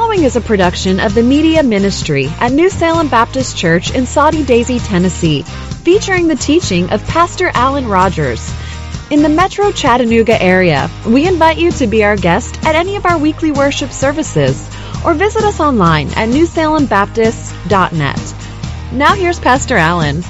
following is a production of the Media Ministry at New Salem Baptist Church in Soddy Daisy, Tennessee, featuring the teaching of Pastor Alan Rogers. In the Metro Chattanooga area, we invite you to be our guest at any of our weekly worship services or visit us online at newsalembaptist.net. Now here's Pastor Alan.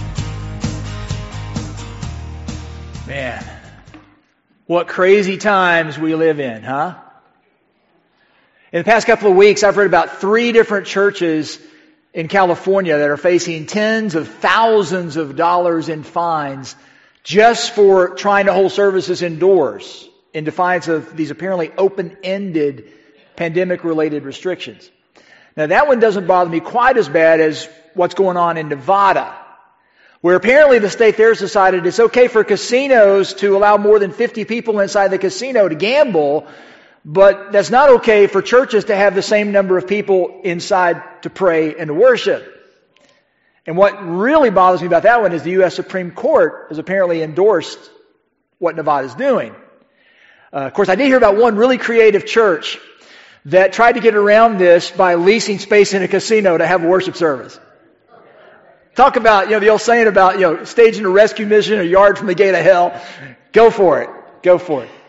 Man, what crazy times we live in, huh? In the past couple of weeks, I've read about 3 different churches in California that are facing tens of thousands of dollars in fines just for trying to hold services indoors in defiance of these apparently open-ended pandemic-related restrictions. Now, that one doesn't bother me quite as bad as what's going on in Nevada, where apparently the state there has decided it's okay for casinos to allow more than 50 people inside the casino to gamble, but that's not okay for churches to have the same number of people inside to pray and to worship. And what really bothers me about that one is the U.S. Supreme Court has apparently endorsed what Nevada's doing. Of course, I did hear about one really creative church that tried to get around this by leasing space in a casino to have a worship service. Talk about, the old saying about, staging a rescue mission a yard from the gate of hell. Go for it. Go for it.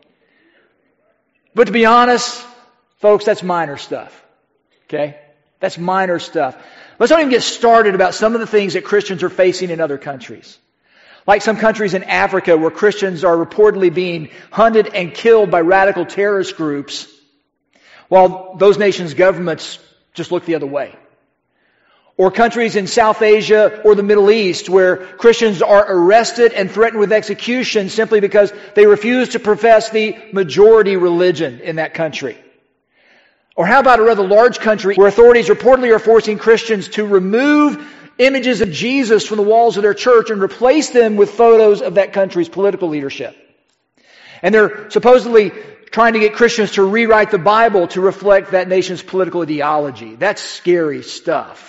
But to be honest, folks, that's minor stuff. Okay? That's minor stuff. Let's not even get started about some of the things that Christians are facing in other countries. Like some countries in Africa where Christians are reportedly being hunted and killed by radical terrorist groups, while those nations' governments just look the other way. Or countries in South Asia or the Middle East where Christians are arrested and threatened with execution simply because they refuse to profess the majority religion in that country. Or how about a rather large country where authorities reportedly are forcing Christians to remove images of Jesus from the walls of their church and replace them with photos of that country's political leadership. And they're supposedly trying to get Christians to rewrite the Bible to reflect that nation's political ideology. That's scary stuff.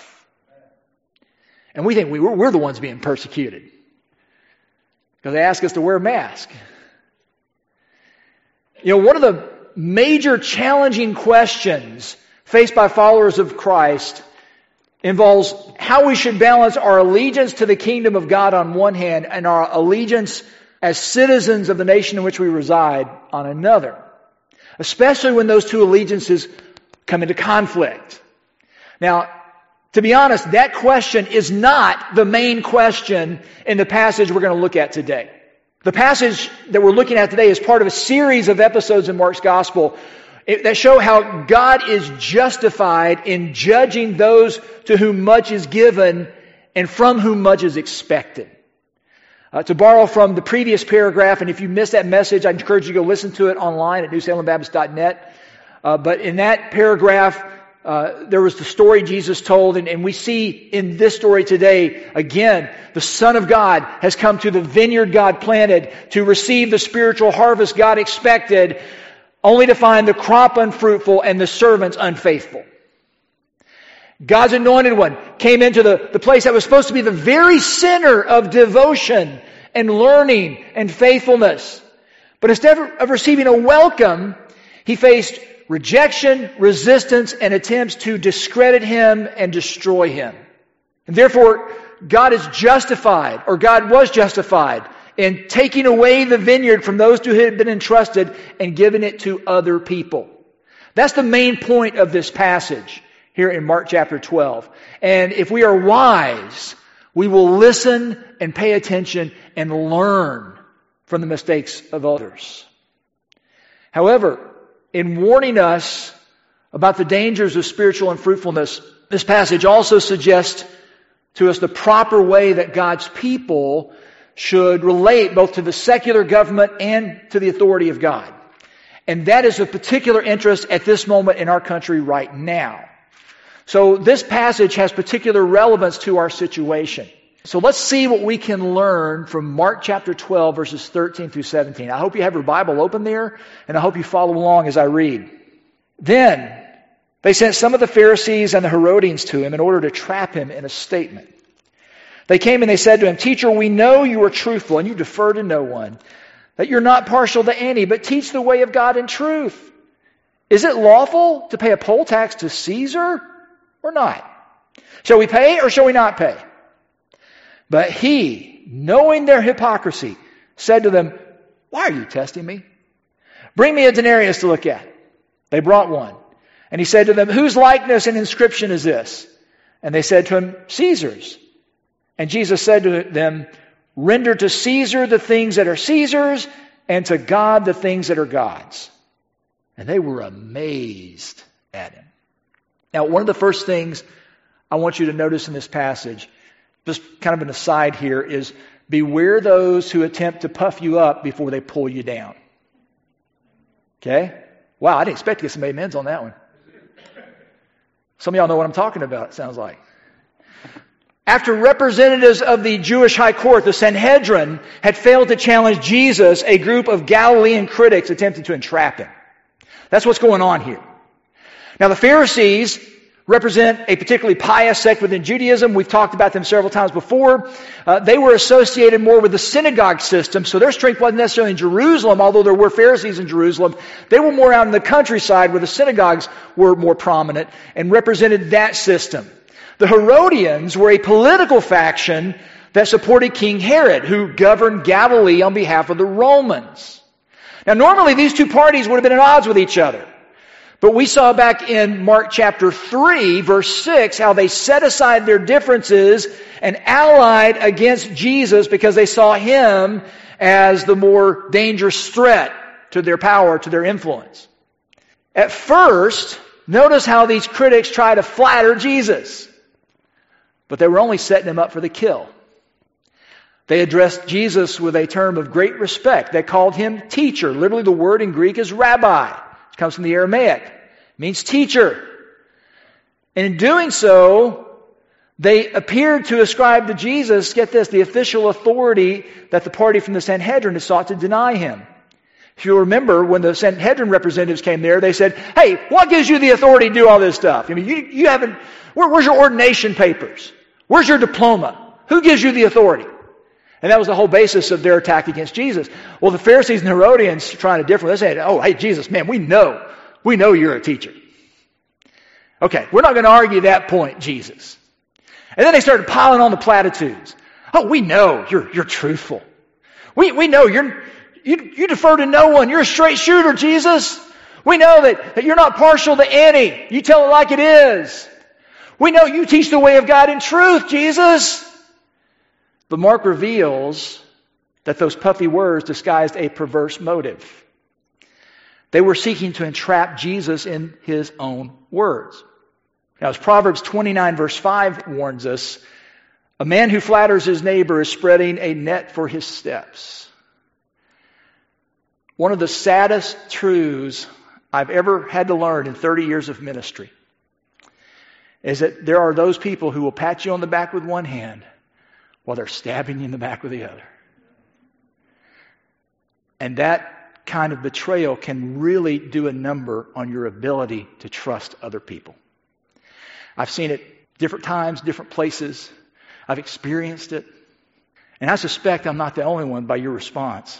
And we think we're the ones being persecuted because they ask us to wear a mask. One of the major challenging questions faced by followers of Christ involves how we should balance our allegiance to the kingdom of God on one hand and our allegiance as citizens of the nation in which we reside on another, especially when those two allegiances come into conflict. Now, to be honest, that question is not the main question in the passage we're going to look at today. The passage that we're looking at today is part of a series of episodes in Mark's Gospel that show how God is justified in judging those to whom much is given and from whom much is expected. To borrow from the previous paragraph, and if you missed that message, I encourage you to go listen to it online at newsalembaptist.net. But in that paragraph, there was the story Jesus told, and we see in this story today, again, the Son of God has come to the vineyard God planted to receive the spiritual harvest God expected, only to find the crop unfruitful and the servants unfaithful. God's anointed one came into the place that was supposed to be the very center of devotion and learning and faithfulness. But instead of receiving a welcome, he faced rejection, resistance, and attempts to discredit him and destroy him. And therefore, God was justified in taking away the vineyard from those who had been entrusted and giving it to other people. That's the main point of this passage here in Mark chapter 12. And if we are wise, we will listen and pay attention and learn from the mistakes of others. However, in warning us about the dangers of spiritual unfruitfulness, this passage also suggests to us the proper way that God's people should relate both to the secular government and to the authority of God. And that is of particular interest at this moment in our country right now. So this passage has particular relevance to our situation. So let's see what we can learn from Mark chapter 12, verses 13 through 17. I hope you have your Bible open there, and I hope you follow along as I read. Then they sent some of the Pharisees and the Herodians to him in order to trap him in a statement. They came and they said to him, "Teacher, we know you are truthful and you defer to no one, that you're not partial to any, but teach the way of God in truth. Is it lawful to pay a poll tax to Caesar or not? Shall we pay or shall we not pay? But he, knowing their hypocrisy, said to them, why are you testing me? Bring me a denarius to look at. They brought one. And he said to them, whose likeness and inscription is this? And they said to him, Caesar's. And Jesus said to them, render to Caesar the things that are Caesar's, and to God the things that are God's. And they were amazed at him. Now, one of the first things I want you to notice in this passage, just kind of an aside here, is beware those who attempt to puff you up before they pull you down. Okay? Wow, I didn't expect to get some amens on that one. Some of y'all know what I'm talking about, it sounds like. After representatives of the Jewish high court, the Sanhedrin, had failed to challenge Jesus, a group of Galilean critics attempted to entrap him. That's what's going on here. Now, the Pharisees represent a particularly pious sect within Judaism. We've talked about them several times before. They were associated more with the synagogue system, so their strength wasn't necessarily in Jerusalem, although there were Pharisees in Jerusalem. They were more out in the countryside where the synagogues were more prominent and represented that system. The Herodians were a political faction that supported King Herod, who governed Galilee on behalf of the Romans. Now, normally these two parties would have been at odds with each other. But we saw back in Mark chapter 3, verse 6, how they set aside their differences and allied against Jesus because they saw him as the more dangerous threat to their power, to their influence. At first, notice how these critics try to flatter Jesus. But they were only setting him up for the kill. They addressed Jesus with a term of great respect. They called him teacher. Literally, the word in Greek is rabbi. It comes from the Aramaic. It means teacher. And in doing so, they appeared to ascribe to Jesus, get this, the official authority that the party from the Sanhedrin had sought to deny him. If you remember, when the Sanhedrin representatives came there, they said, hey, what gives you the authority to do all this stuff? I mean, you haven't, where's your ordination papers? Where's your diploma? Who gives you the authority? And that was the whole basis of their attack against Jesus. Well, the Pharisees and Herodians trying to differ. They said, oh, hey, Jesus, man, we know you're a teacher. Okay, we're not going to argue that point, Jesus. And then they started piling on the platitudes. Oh, we know you're truthful. We know you defer to no one. You're a straight shooter, Jesus. We know that you're not partial to any. You tell it like it is. We know you teach the way of God in truth, Jesus. But Mark reveals that those puffy words disguised a perverse motive. They were seeking to entrap Jesus in his own words. Now, as Proverbs 29 verse 5 warns us, a man who flatters his neighbor is spreading a net for his steps. One of the saddest truths I've ever had to learn in 30 years of ministry is that there are those people who will pat you on the back with one hand while they're stabbing you in the back with the other. And that kind of betrayal can really do a number on your ability to trust other people. I've seen it different times, different places. I've experienced it. And I suspect I'm not the only one by your response.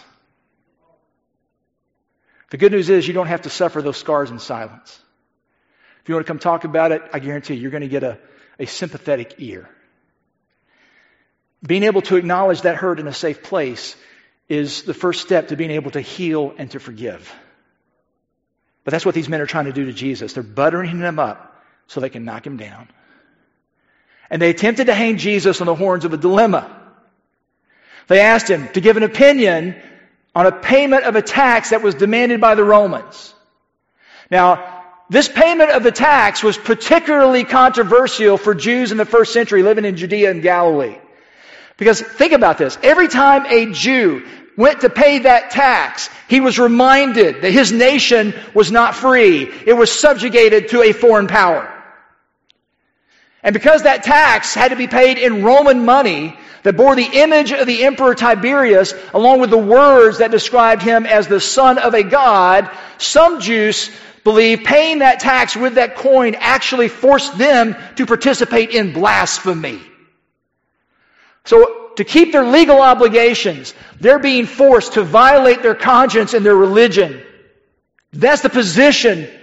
The good news is you don't have to suffer those scars in silence. If you want to come talk about it, I guarantee you're going to get a sympathetic ear. Being able to acknowledge that hurt in a safe place is the first step to being able to heal and to forgive. But that's what these men are trying to do to Jesus. They're buttering him up so they can knock him down. And they attempted to hang Jesus on the horns of a dilemma. They asked him to give an opinion on a payment of a tax that was demanded by the Romans. Now, this payment of the tax was particularly controversial for Jews in the first century living in Judea and Galilee. Because think about this. Every time a Jew went to pay that tax, he was reminded that his nation was not free. It was subjugated to a foreign power. And because that tax had to be paid in Roman money that bore the image of the Emperor Tiberius, along with the words that described him as the son of a god, some Jews believe paying that tax with that coin actually forced them to participate in blasphemy. So to keep their legal obligations, they're being forced to violate their conscience and their religion. That's the position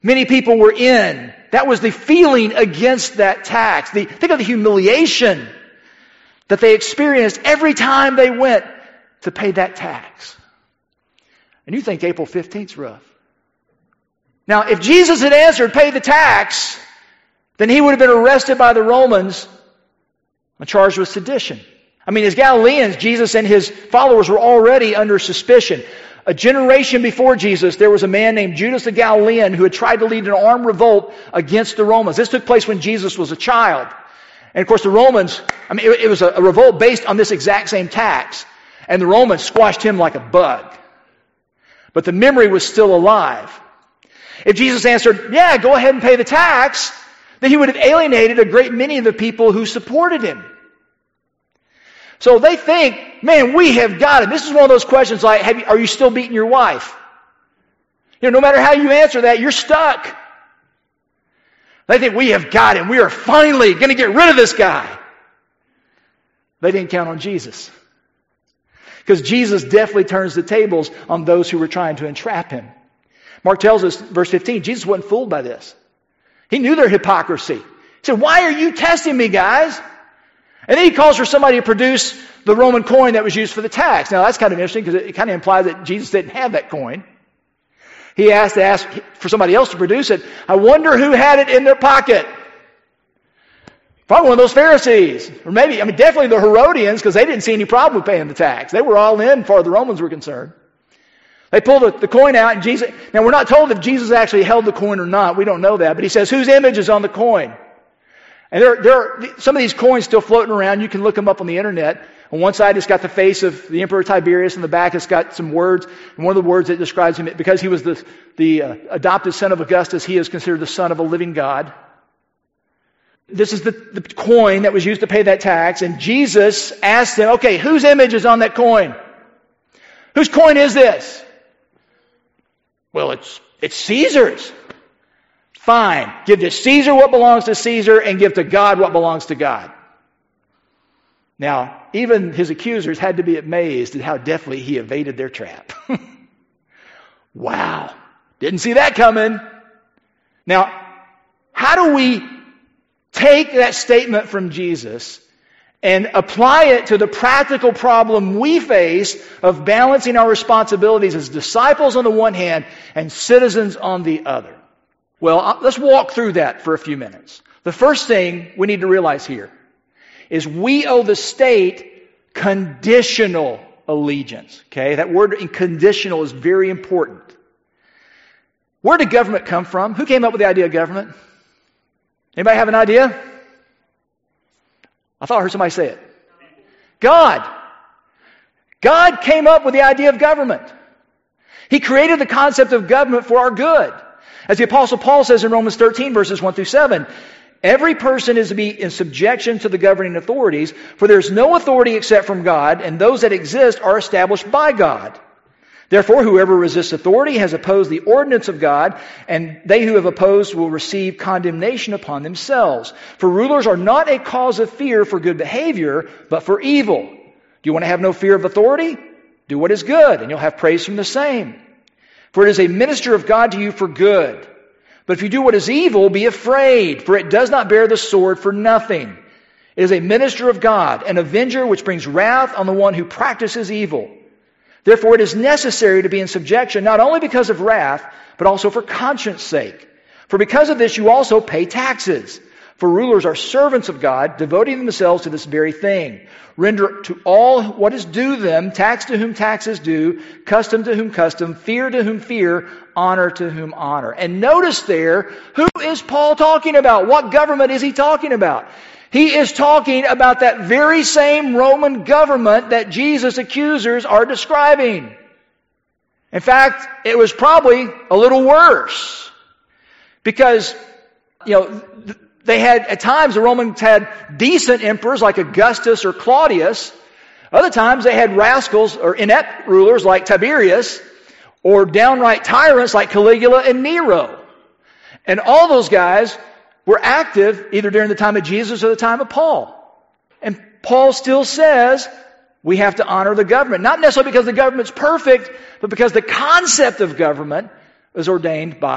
many people were in. That was the feeling against that tax. Think of the humiliation that they experienced every time they went to pay that tax. And you think April 15th's rough. Now, if Jesus had answered, pay the tax, then he would have been arrested by the Romans and charged with sedition. I mean, as Galileans, Jesus and his followers were already under suspicion. A generation before Jesus, there was a man named Judas the Galilean who had tried to lead an armed revolt against the Romans. This took place when Jesus was a child. And of course the Romans, it was a revolt based on this exact same tax. And the Romans squashed him like a bug. But the memory was still alive. If Jesus answered, yeah, go ahead and pay the tax, then he would have alienated a great many of the people who supported him. So they think, man, we have got it. This is one of those questions like, are you still beating your wife? No matter how you answer that, you're stuck. They think we have got him. We are finally going to get rid of this guy. They didn't count on Jesus. Because Jesus definitely turns the tables on those who were trying to entrap him. Mark tells us, verse 15, Jesus wasn't fooled by this. He knew their hypocrisy. He said, why are you testing me, guys? And then he calls for somebody to produce the Roman coin that was used for the tax. Now that's kind of interesting because it kind of implies that Jesus didn't have that coin. He asked for somebody else to produce it. I wonder who had it in their pocket. Probably one of those Pharisees. Or maybe, definitely the Herodians, because they didn't see any problem with paying the tax. They were all in as far as the Romans were concerned. They pulled the coin out and Jesus... Now we're not told if Jesus actually held the coin or not. We don't know that. But he says, whose image is on the coin? And there are some of these coins still floating around. You can look them up on the internet. On one side, it's got the face of the Emperor Tiberius. In the back, it's got some words. And one of the words that describes him, because he was the adopted son of Augustus, he is considered the son of a living God. This is the coin that was used to pay that tax. And Jesus asked him, okay, whose image is on that coin? Whose coin is this? Well, it's Caesar's. Fine. Give to Caesar what belongs to Caesar and give to God what belongs to God. Now, even his accusers had to be amazed at how deftly he evaded their trap. Wow. Didn't see that coming. Now, how do we take that statement from Jesus and apply it to the practical problem we face of balancing our responsibilities as disciples on the one hand and citizens on the other? Well, let's walk through that for a few minutes. The first thing we need to realize here is we owe the state conditional allegiance. Okay, that word conditional is very important. Where did government come from? Who came up with the idea of government? Anybody have an idea? I thought I heard somebody say it. God. God came up with the idea of government. He created the concept of government for our good. As the Apostle Paul says in Romans 13, verses 1 through 7, every person is to be in subjection to the governing authorities, for there is no authority except from God, and those that exist are established by God. Therefore, whoever resists authority has opposed the ordinance of God, and they who have opposed will receive condemnation upon themselves. For rulers are not a cause of fear for good behavior, but for evil. Do you want to have no fear of authority? Do what is good, and you'll have praise from the same. For it is a minister of God to you for good. But if you do what is evil, be afraid, for it does not bear the sword for nothing. It is a minister of God, an avenger which brings wrath on the one who practices evil. Therefore it is necessary to be in subjection, not only because of wrath, but also for conscience sake. For because of this you also pay taxes. For rulers are servants of God, devoting themselves to this very thing. Render to all what is due them, tax to whom tax is due, custom to whom custom, fear to whom fear, honor to whom honor. And notice there, who is Paul talking about? What government is he talking about? He is talking about that very same Roman government that Jesus' accusers are describing. In fact, it was probably a little worse. Because, they had, at times, the Romans had decent emperors like Augustus or Claudius. Other times they had rascals or inept rulers like Tiberius, or downright tyrants like Caligula and Nero. And all those guys were active either during the time of Jesus or the time of Paul. And Paul still says we have to honor the government. Not necessarily because the government's perfect, but because the concept of government is ordained by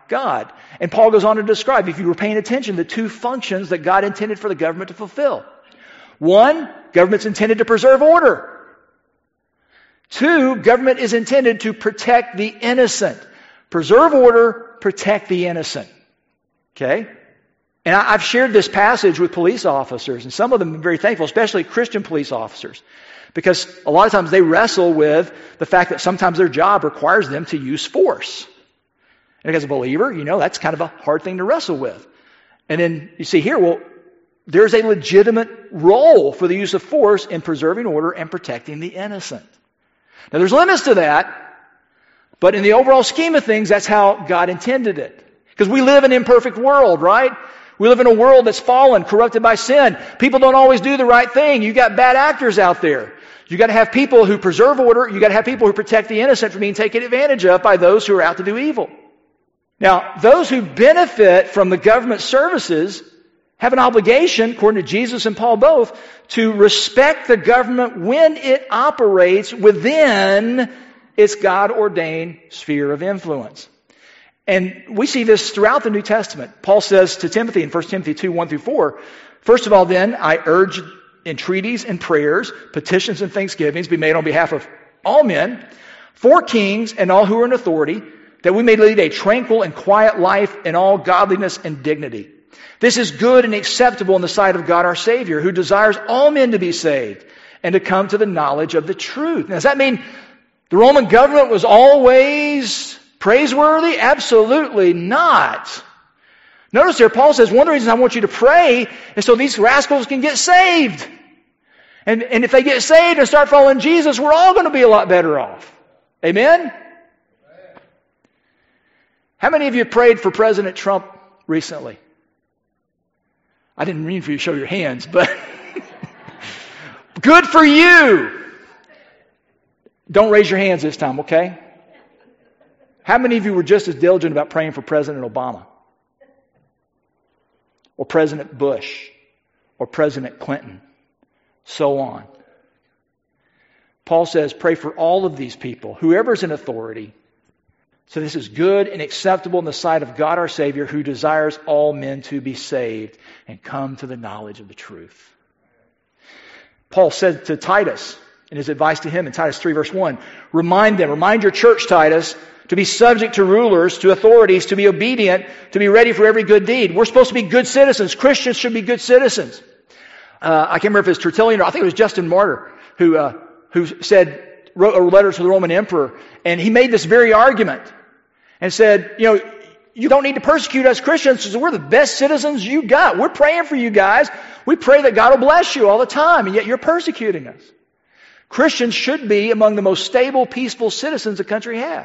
God. And Paul goes on to describe, if you were paying attention, the two functions that God intended for the government to fulfill. One, government's intended to preserve order. Two, government is intended to protect the innocent. Preserve order, protect the innocent. Okay? And I've shared this passage with police officers, and some of them are very thankful, especially Christian police officers, because a lot of times they wrestle with the fact that sometimes their job requires them to use force. And as a believer, that's kind of a hard thing to wrestle with. And then you see here, well, there's a legitimate role for the use of force in preserving order and protecting the innocent. Now there's limits to that, but in the overall scheme of things, that's how God intended it. Because we live in an imperfect world, right? We live in a world that's fallen, corrupted by sin. People don't always do the right thing. You got bad actors out there. You got to have people who preserve order. You got to have people who protect the innocent from being taken advantage of by those who are out to do evil. Now, those who benefit from the government services have an obligation, according to Jesus and Paul both, to respect the government when it operates within its God-ordained sphere of influence. And we see this throughout the New Testament. Paul says to Timothy in 1 Timothy 2, 1 through 4, first of all then, I urge entreaties and prayers, petitions and thanksgivings be made on behalf of all men, for kings and all who are in authority, that we may lead a tranquil and quiet life in all godliness and dignity. This is good and acceptable in the sight of God our Savior, who desires all men to be saved and to come to the knowledge of the truth. Now, does that mean the Roman government was always praiseworthy? Absolutely not. Notice here, Paul says, one of the reasons I want you to pray is so these rascals can get saved. And if they get saved and start following Jesus, we're all going to be a lot better off. Amen? How many of you prayed for President Trump recently? I didn't mean for you to show your hands, but good for you. Don't raise your hands this time, okay? How many of you were just as diligent about praying for President Obama? Or President Bush? Or President Clinton? So on. Paul says, pray for all of these people, whoever's in authority. So this is good and acceptable in the sight of God our Savior, who desires all men to be saved and come to the knowledge of the truth. Paul said to Titus, in his advice to him in Titus 3 verse 1, remind your church, Titus, to be subject to rulers, to authorities, to be obedient, to be ready for every good deed. We're supposed to be good citizens. Christians should be good citizens. I can't remember if it's Tertullian or I think it was Justin Martyr who wrote a letter to the Roman emperor, and he made this very argument and said, you don't need to persecute us Christians because we're the best citizens you got. We're praying for you guys. We pray that God will bless you all the time, and yet you're persecuting us. Christians should be among the most stable, peaceful citizens the country has.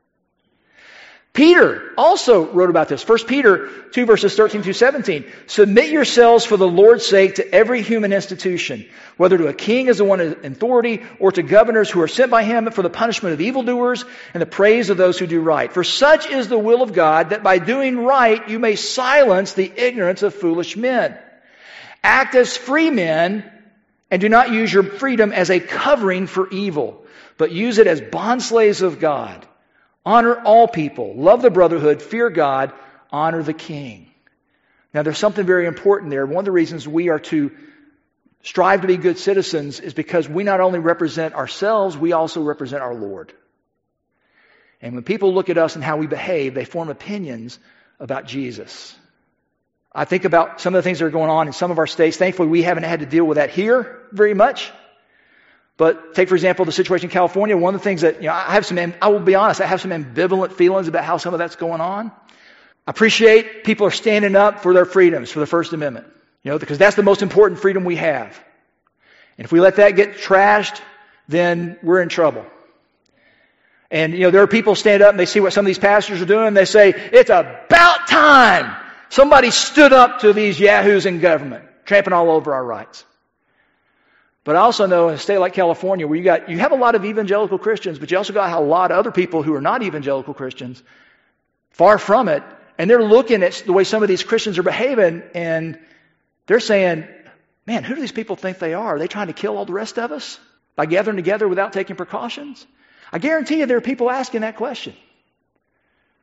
Peter also wrote about this. 1 Peter 2 verses 13 through 17. Submit yourselves for the Lord's sake to every human institution, whether to a king as the one in authority or to governors who are sent by him for the punishment of evildoers and the praise of those who do right. For such is the will of God, that by doing right you may silence the ignorance of foolish men. Act as free men and do not use your freedom as a covering for evil, but use it as bondslaves of God. Honor all people, love the brotherhood, fear God, honor the king. Now there's something very important there. One of the reasons we are to strive to be good citizens is because we not only represent ourselves, we also represent our Lord. And when people look at us and how we behave, they form opinions about Jesus. I think about some of the things that are going on in some of our states. Thankfully, we haven't had to deal with that here very much. But take, for example, the situation in California. One of the things that, I will be honest, I have some ambivalent feelings about how some of that's going on. I appreciate people are standing up for their freedoms, for the First Amendment, because that's the most important freedom we have. And if we let that get trashed, then we're in trouble. And, there are people stand up and they see what some of these pastors are doing. And they say, it's about time somebody stood up to these yahoos in government, tramping all over our rights. But I also know in a state like California where you have a lot of evangelical Christians, but you also got a lot of other people who are not evangelical Christians, far from it, and they're looking at the way some of these Christians are behaving, and they're saying, man, who do these people think they are? Are they trying to kill all the rest of us by gathering together without taking precautions? I guarantee you there are people asking that question.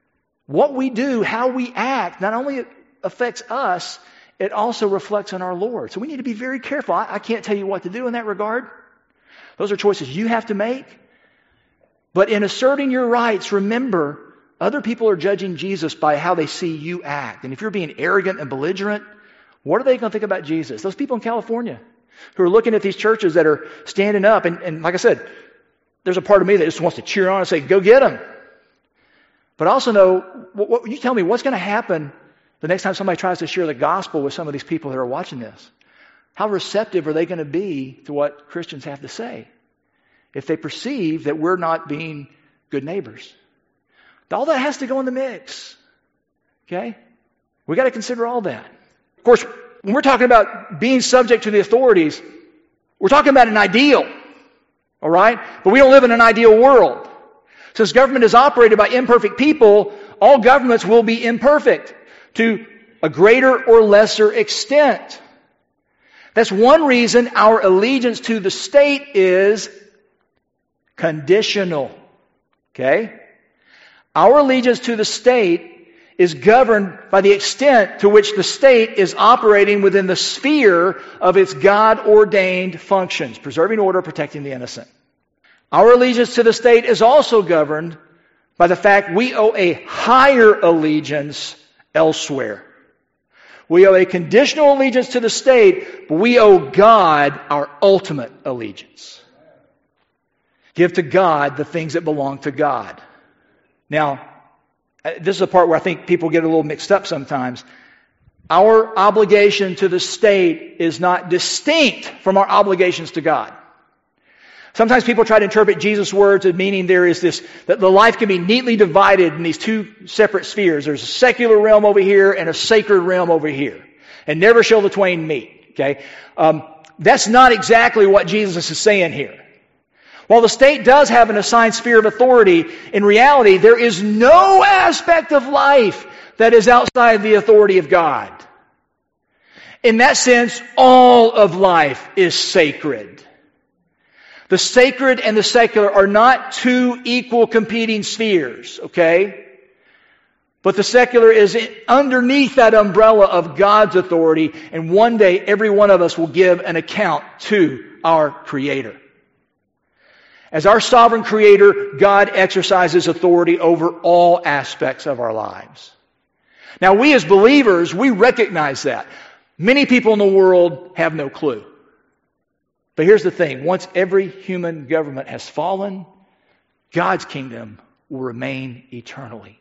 What we do, how we act, not only affects us, it also reflects on our Lord. So we need to be very careful. I can't tell you what to do in that regard. Those are choices you have to make. But in asserting your rights, remember, other people are judging Jesus by how they see you act. And if you're being arrogant and belligerent, what are they going to think about Jesus? Those people in California who are looking at these churches that are standing up. And like I said, there's a part of me that just wants to cheer on and say, go get them. But I also know, you tell me, what's going to happen the next time somebody tries to share the gospel with some of these people that are watching this? How receptive are they going to be to what Christians have to say if they perceive that we're not being good neighbors? All that has to go in the mix. Okay? We got to consider all that. Of course, when we're talking about being subject to the authorities, we're talking about an ideal. All right? But we don't live in an ideal world. Since government is operated by imperfect people, all governments will be imperfect to a greater or lesser extent. That's one reason our allegiance to the state is conditional. Okay? Our allegiance to the state is governed by the extent to which the state is operating within the sphere of its God-ordained functions, preserving order, protecting the innocent. Our allegiance to the state is also governed by the fact we owe a higher allegiance elsewhere. We owe a conditional allegiance to the state, but we owe God our ultimate allegiance. Give to God the things that belong to God. Now, this is a part where I think people get a little mixed up sometimes. Our obligation to the state is not distinct from our obligations to God. Sometimes people try to interpret Jesus' words as meaning there is this, that the life can be neatly divided in these two separate spheres. There's a secular realm over here and a sacred realm over here. And never shall the twain meet. Okay? That's not exactly what Jesus is saying here. While the state does have an assigned sphere of authority, in reality, there is no aspect of life that is outside the authority of God. In that sense, all of life is sacred. The sacred and the secular are not two equal competing spheres, okay? But the secular is underneath that umbrella of God's authority, and one day every one of us will give an account to our Creator. As our sovereign Creator, God exercises authority over all aspects of our lives. Now, we as believers, we recognize that. Many people in the world have no clue. But here's the thing. Once every human government has fallen, God's kingdom will remain eternally.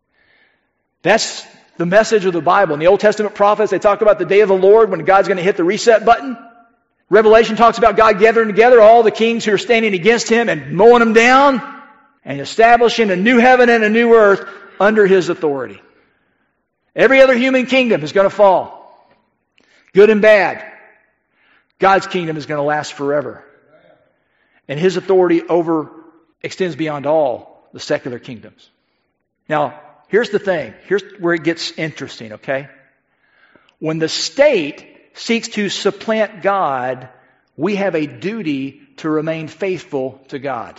That's the message of the Bible. In the Old Testament prophets, they talk about the day of the Lord when God's going to hit the reset button. Revelation talks about God gathering together all the kings who are standing against Him and mowing them down and establishing a new heaven and a new earth under His authority. Every other human kingdom is going to fall. Good and bad. God's kingdom is going to last forever. And His authority extends beyond all the secular kingdoms. Now, here's the thing. Here's where it gets interesting, okay? When the state seeks to supplant God, we have a duty to remain faithful to God.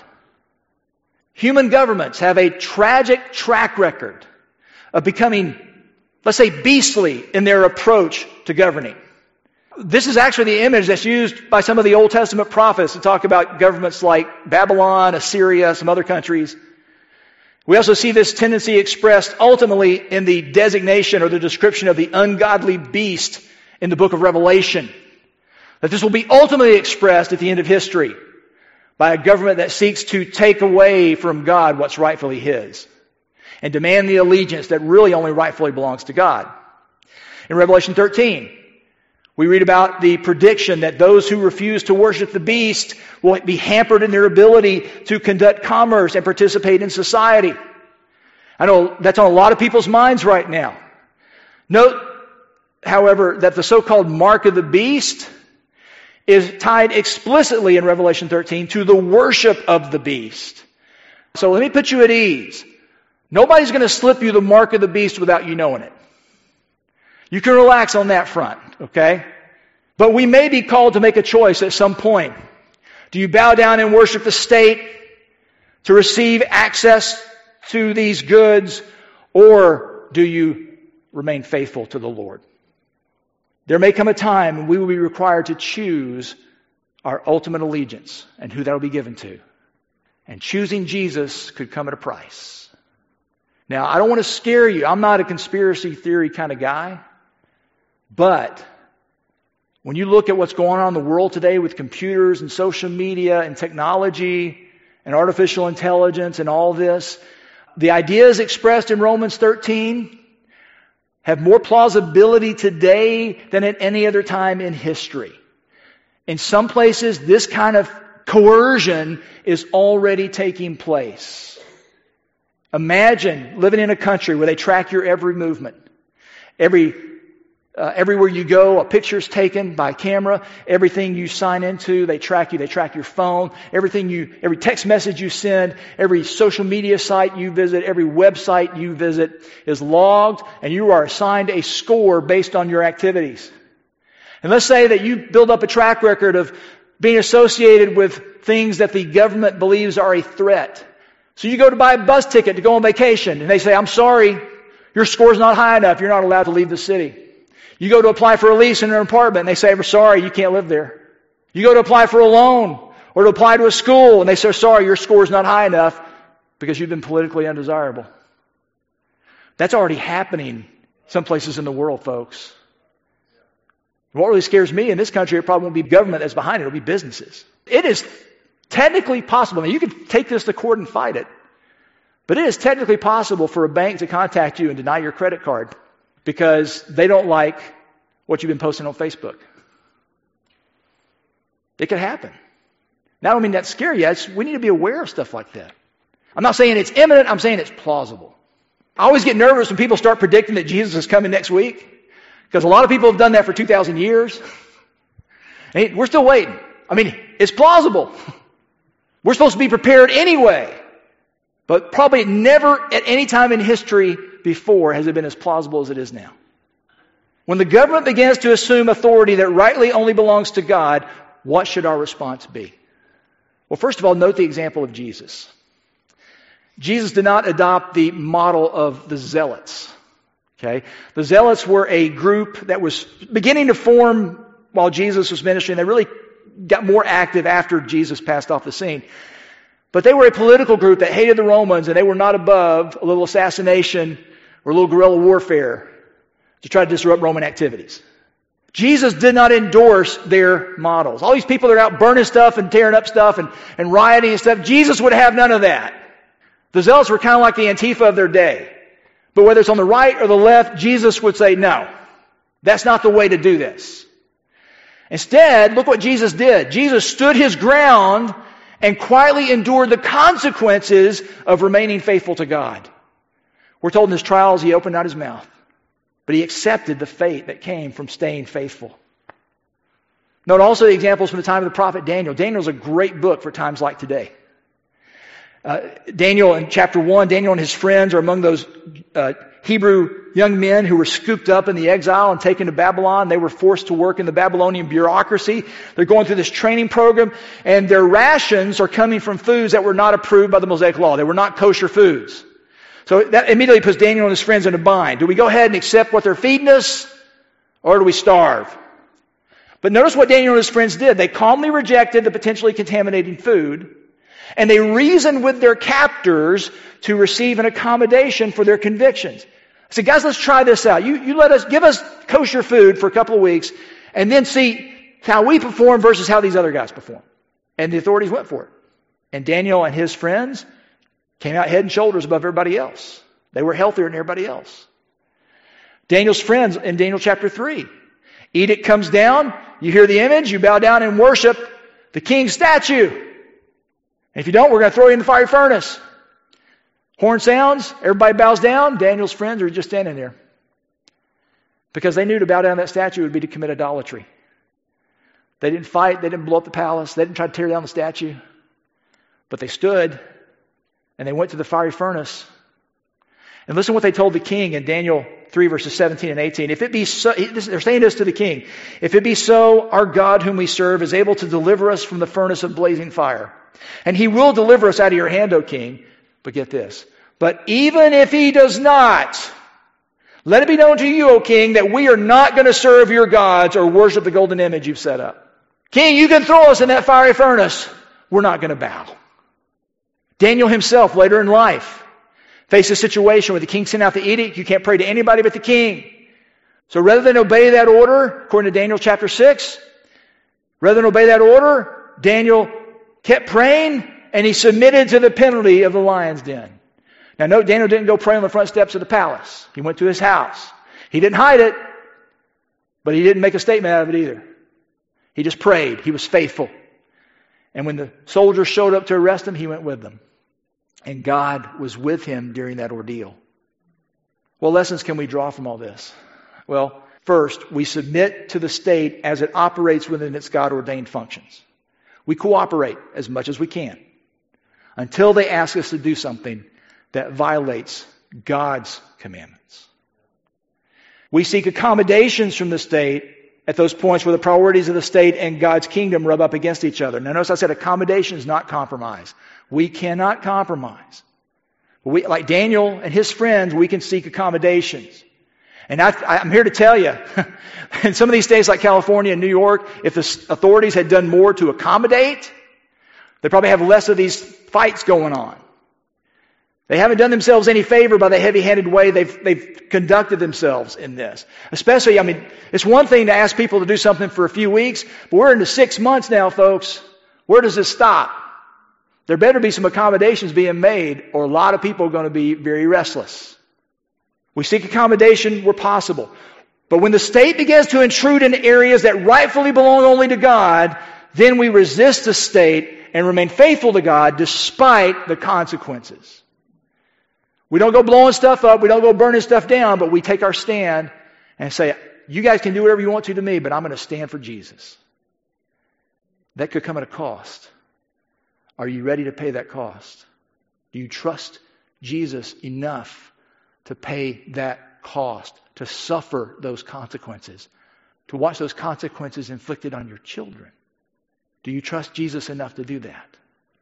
Human governments have a tragic track record of becoming, let's say, beastly in their approach to governing. This is actually the image that's used by some of the Old Testament prophets to talk about governments like Babylon, Assyria, some other countries. We also see this tendency expressed ultimately in the designation or the description of the ungodly beast in the book of Revelation. That this will be ultimately expressed at the end of history by a government that seeks to take away from God what's rightfully His and demand the allegiance that really only rightfully belongs to God. In Revelation 13, we read about the prediction that those who refuse to worship the beast will be hampered in their ability to conduct commerce and participate in society. I know that's on a lot of people's minds right now. Note, however, that the so-called mark of the beast is tied explicitly in Revelation 13 to the worship of the beast. So let me put you at ease. Nobody's going to slip you the mark of the beast without you knowing it. You can relax on that front, okay? But we may be called to make a choice at some point. Do you bow down and worship the state to receive access to these goods? Or do you remain faithful to the Lord? There may come a time when we will be required to choose our ultimate allegiance and who that will be given to. And choosing Jesus could come at a price. Now, I don't want to scare you. I'm not a conspiracy theory kind of guy. But when you look at what's going on in the world today with computers and social media and technology and artificial intelligence and all this, the ideas expressed in Romans 13 have more plausibility today than at any other time in history. In some places, this kind of coercion is already taking place. Imagine living in a country where they track your every movement. Everywhere you go, a picture's taken by camera. Everything you sign into, they track you. They track your phone. Every text message you send, every social media site you visit, every website you visit is logged, and you are assigned a score based on your activities. And let's say that you build up a track record of being associated with things that the government believes are a threat. So you go to buy a bus ticket to go on vacation, and they say, I'm sorry, your score's not high enough. You're not allowed to leave the city. You go to apply for a lease in an apartment, and they say, we're sorry, you can't live there. You go to apply for a loan or to apply to a school, and they say, sorry, your score is not high enough because you've been politically undesirable. That's already happening some places in the world, folks. What really scares me in this country, it probably won't be government that's behind it, it'll be businesses. It is technically possible. Now, you can take this to court and fight it, but it is technically possible for a bank to contact you and deny your credit card because they don't like what you've been posting on Facebook. It could happen. Now, I don't mean that scare you. We need to be aware of stuff like that. I'm not saying it's imminent. I'm saying it's plausible. I always get nervous when people start predicting that Jesus is coming next week because a lot of people have done that for 2,000 years. And we're still waiting. I mean, it's plausible. We're supposed to be prepared anyway. But probably never at any time in history before has it been as plausible as it is now. When the government begins to assume authority that rightly only belongs to God, what should our response be? Well, first of all, note the example of Jesus. Jesus did not adopt the model of the Zealots. Okay? The Zealots were a group that was beginning to form while Jesus was ministering. They really got more active after Jesus passed off the scene. But they were a political group that hated the Romans, and they were not above a little assassination or a little guerrilla warfare to try to disrupt Roman activities. Jesus did not endorse their models. All these people that are out burning stuff and tearing up stuff and rioting and stuff, Jesus would have none of that. The Zealots were kind of like the Antifa of their day. But whether it's on the right or the left, Jesus would say, no, that's not the way to do this. Instead, look what Jesus did. Jesus stood his ground and quietly endured the consequences of remaining faithful to God. We're told in his trials he opened not his mouth, but he accepted the fate that came from staying faithful. Note also the examples from the time of the prophet Daniel. Daniel's a great book for times like today. Daniel in chapter 1, Daniel and his friends are among those Hebrew young men who were scooped up in the exile and taken to Babylon. They were forced to work in the Babylonian bureaucracy. They're going through this training program, and their rations are coming from foods that were not approved by the Mosaic Law. They were not kosher foods. So that immediately puts Daniel and his friends in a bind. Do we go ahead and accept what they're feeding us, or do we starve? But notice what Daniel and his friends did. They calmly rejected the potentially contaminating food, and they reasoned with their captors to receive an accommodation for their convictions. I said, guys, let's try this out. You give us kosher food for a couple of weeks, and then see how we perform versus how these other guys perform. And the authorities went for it. And Daniel and his friends came out head and shoulders above everybody else. They were healthier than everybody else. Daniel's friends in Daniel chapter 3. Edict comes down, you hear the image, you bow down and worship the king's statue. And if you don't, we're going to throw you in the fiery furnace. Horn sounds, everybody bows down. Daniel's friends are just standing there. Because they knew to bow down to that statue would be to commit idolatry. They didn't fight, they didn't blow up the palace, they didn't try to tear down the statue. But they stood, and they went to the fiery furnace. And listen what they told the king in Daniel 3 verses 17 and 18. If it be so, they're saying this to the king. If it be so, our God whom we serve is able to deliver us from the furnace of blazing fire. And he will deliver us out of your hand, O king. But get this. But even if he does not, let it be known to you, O king, that we are not going to serve your gods or worship the golden image you've set up. King, you can throw us in that fiery furnace. We're not going to bow. Daniel himself, later in life, faced a situation where the king sent out the edict, you can't pray to anybody but the king. So rather than obey that order, according to Daniel chapter 6, rather than obey that order, Daniel kept praying and he submitted to the penalty of the lion's den. Now note, Daniel didn't go pray on the front steps of the palace. He went to his house. He didn't hide it, but he didn't make a statement out of it either. He just prayed. He was faithful. And when the soldiers showed up to arrest him, he went with them. And God was with him during that ordeal. What lessons can we draw from all this? Well, first, we submit to the state as it operates within its God-ordained functions. We cooperate as much as we can until they ask us to do something that violates God's commandments. We seek accommodations from the state at those points where the priorities of the state and God's kingdom rub up against each other. Now notice I said accommodation is not compromise. We cannot compromise. Like Daniel and his friends, we can seek accommodations. And I'm here to tell you, in some of these states like California and New York, if the authorities had done more to accommodate, they probably have less of these fights going on. They haven't done themselves any favor by the heavy-handed way they've conducted themselves in this. Especially, it's one thing to ask people to do something for a few weeks, but we're into 6 months now, folks. Where does this stop? There better be some accommodations being made, or a lot of people are going to be very restless. We seek accommodation where possible. But when the state begins to intrude into areas that rightfully belong only to God, then we resist the state and remain faithful to God despite the consequences. We don't go blowing stuff up, we don't go burning stuff down, but we take our stand and say, you guys can do whatever you want to me, but I'm going to stand for Jesus. That could come at a cost. Are you ready to pay that cost? Do you trust Jesus enough to pay that cost, to suffer those consequences, to watch those consequences inflicted on your children? Do you trust Jesus enough to do that?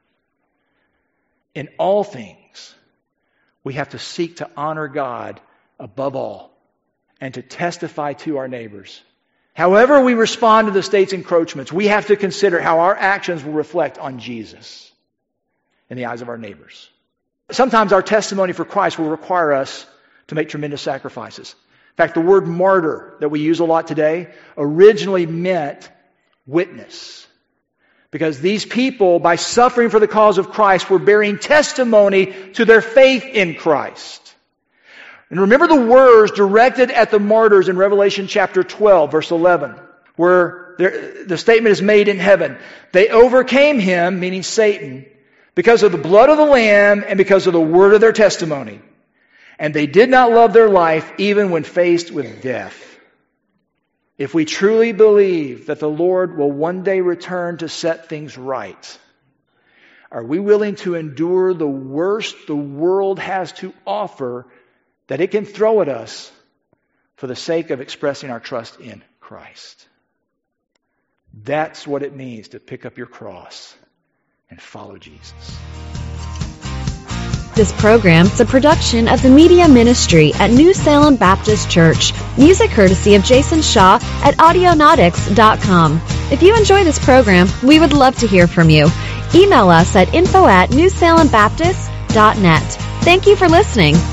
In all things, we have to seek to honor God above all and to testify to our neighbors. However we respond to the state's encroachments, we have to consider how our actions will reflect on Jesus in the eyes of our neighbors. Sometimes our testimony for Christ will require us to make tremendous sacrifices. In fact, the word martyr that we use a lot today originally meant witness. Because these people, by suffering for the cause of Christ, were bearing testimony to their faith in Christ. And remember the words directed at the martyrs in Revelation chapter 12, verse 11, where the statement is made in heaven. They overcame him, meaning Satan, because of the blood of the Lamb and because of the word of their testimony. And they did not love their life even when faced with death. If we truly believe that the Lord will one day return to set things right, are we willing to endure the worst the world has to offer that it can throw at us for the sake of expressing our trust in Christ? That's what it means to pick up your cross and follow Jesus. This program is a production of the Media Ministry at New Salem Baptist Church. Music courtesy of Jason Shaw at Audionautics.com. If you enjoy this program, we would love to hear from you. Email us at info@newsalembaptist.net. Thank you for listening.